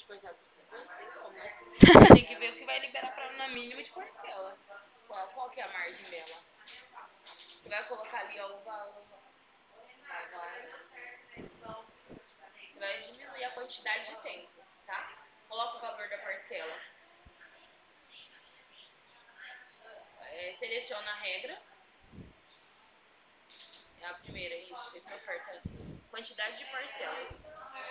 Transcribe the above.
parcela por semana, não tem como, né? Você tem que ver o que vai liberar pra na mínima de parcela. Qual que é a margem dela? Você vai colocar ali, ó, o valor. Você vai diminuir a quantidade de tempo, tá? Coloca o valor da parcela. Seleciona a regra. É a primeira, isso. Ver se a oferta. Quantidade de parcelas.